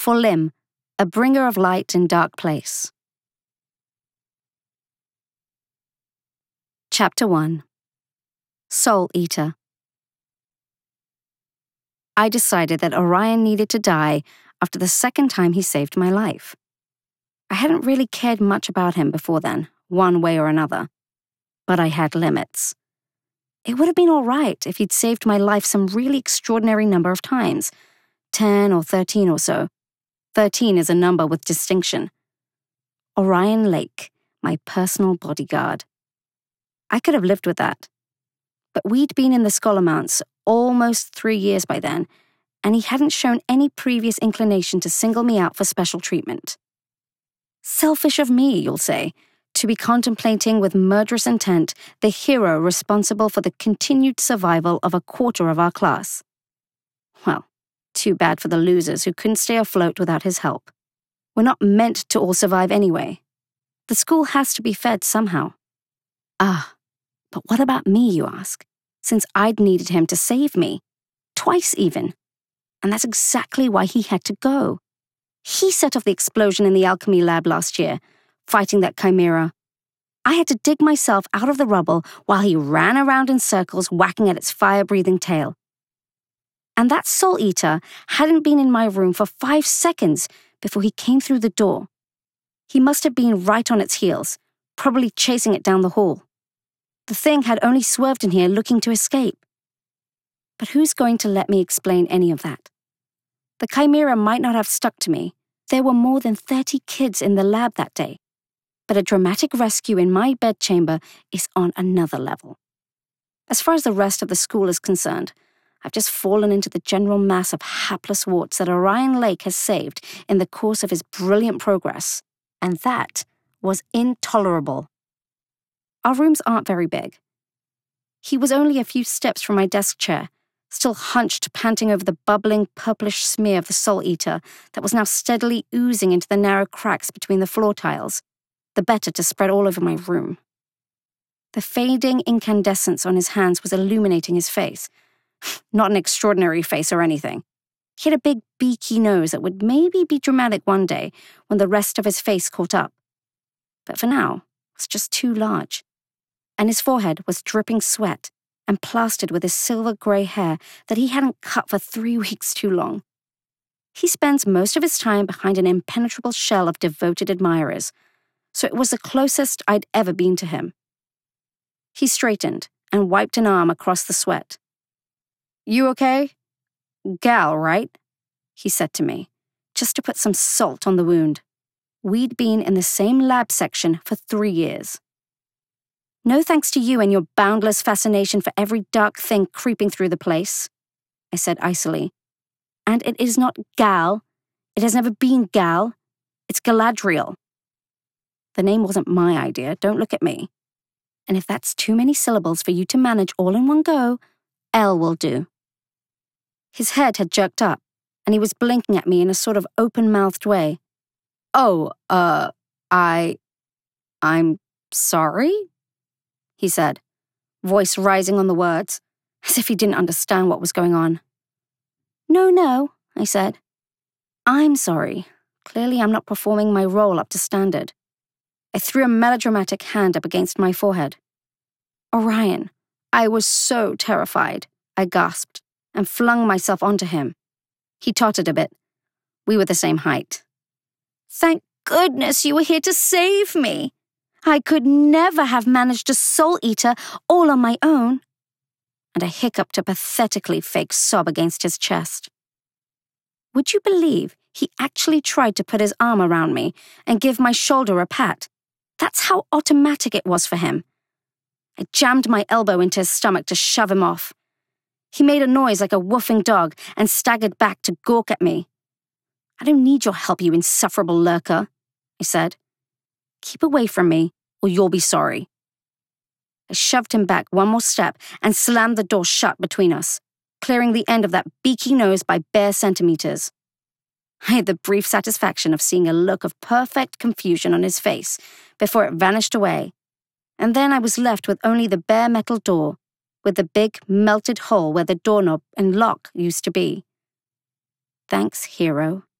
for Lim, a bringer of light in dark place. Chapter 1. Soul Eater. I decided that Orion needed to die after the second time he saved my life. I hadn't really cared much about him before then, one way or another. But I had limits. It would have been all right if he'd saved my life some really extraordinary number of times, 10 or 13 or so. 13 is a number with distinction. Orion Lake, my personal bodyguard. I could have lived with that. But we'd been in the Scholar Mounts almost 3 years by then, and he hadn't shown any previous inclination to single me out for special treatment. Selfish of me, you'll say, to be contemplating with murderous intent the hero responsible for the continued survival of a quarter of our class. Well, too bad for the losers who couldn't stay afloat without his help. We're not meant to all survive anyway. The school has to be fed somehow. But what about me, you ask? Since I'd needed him to save me. Twice even. And that's exactly why he had to go. He set off the explosion in the alchemy lab last year, fighting that chimera. I had to dig myself out of the rubble while he ran around in circles whacking at its fire-breathing tail. And that Soul Eater hadn't been in my room for 5 seconds before he came through the door. He must have been right on its heels, probably chasing it down the hall. The thing had only swerved in here looking to escape. But who's going to let me explain any of that? The chimera might not have stuck to me. There were more than 30 kids in the lab that day. But a dramatic rescue in my bedchamber is on another level. As far as the rest of the school is concerned, I've just fallen into the general mass of hapless warts that Orion Lake has saved in the course of his brilliant progress. And that was intolerable. Our rooms aren't very big. He was only a few steps from my desk chair, still hunched, panting over the bubbling, purplish smear of the Soul Eater that was now steadily oozing into the narrow cracks between the floor tiles, the better to spread all over my room. The fading incandescence on his hands was illuminating his face. Not an extraordinary face or anything. He had a big, beaky nose that would maybe be dramatic one day when the rest of his face caught up. But for now, it was just too large. And his forehead was dripping sweat and plastered with his silver-grey hair that he hadn't cut for 3 weeks too long. He spends most of his time behind an impenetrable shell of devoted admirers, so it was the closest I'd ever been to him. He straightened and wiped an arm across the sweat. "You okay? Gal, right?" he said to me, just to put some salt on the wound. We'd been in the same lab section for 3 years. "No thanks to you and your boundless fascination for every dark thing creeping through the place," I said icily. "And it is not Gal. It has never been Gal. It's Galadriel." The name wasn't my idea, don't look at me. And if that's too many syllables for you to manage all in one go, L will do. His head had jerked up, and he was blinking at me in a sort of open-mouthed way. I'm sorry?" he said, voice rising on the words, as if he didn't understand what was going on. No, I said. "I'm sorry. Clearly I'm not performing my role up to standard." I threw a melodramatic hand up against my forehead. "Orion, I was so terrified," I gasped, and flung myself onto him. He tottered a bit. We were the same height. "Thank goodness you were here to save me. I could never have managed a Soul Eater all on my own." And I hiccuped a pathetically fake sob against his chest. Would you believe he actually tried to put his arm around me and give my shoulder a pat? That's how automatic it was for him. I jammed my elbow into his stomach to shove him off. He made a noise like a woofing dog and staggered back to gawk at me. "I don't need your help, you insufferable lurker," I said. "Keep away from me, or you'll be sorry." I shoved him back one more step and slammed the door shut between us, clearing the end of that beaky nose by bare centimeters. I had the brief satisfaction of seeing a look of perfect confusion on his face before it vanished away, and then I was left with only the bare metal door, with the big, melted hole where the doorknob and lock used to be. Thanks, hero.